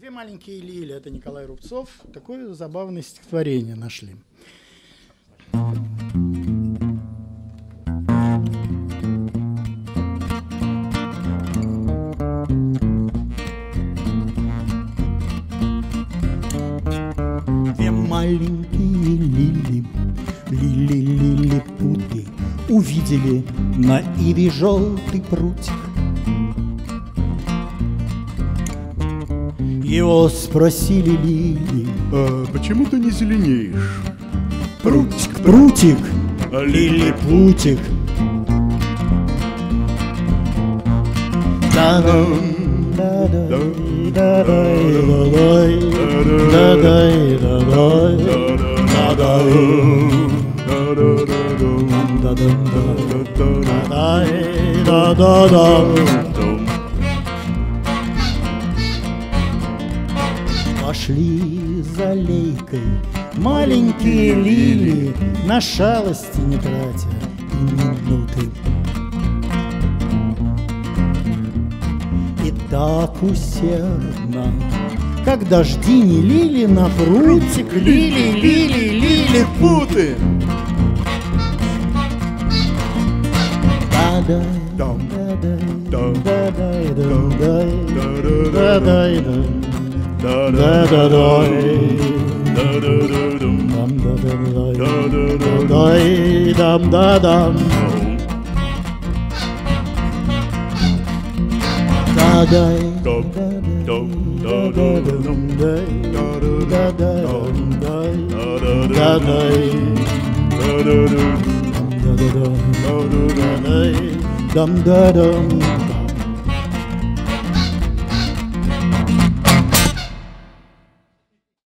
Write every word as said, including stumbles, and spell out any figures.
Две маленькие лилии, это Николай Рубцов. Такое забавное стихотворение нашли. Две маленькие лили, лили-лили-путы, увидели на иве желтый прутик. Его спросили лили: а почему ты не зеленеешь? Прутик, прутик, а лили-путик. Пошли за лейкой маленькие лилии, на шалости не тратя и минуты. И так усердно, как дожди не лили на прутик, лили, лили, лили путы. Да-дай, да-дай, да-дай, да-дай, да-дай, да-дай. Да-да-дай, да-да-дай, дам-да-дам. Да-дай, да-дай, дам-да-дам.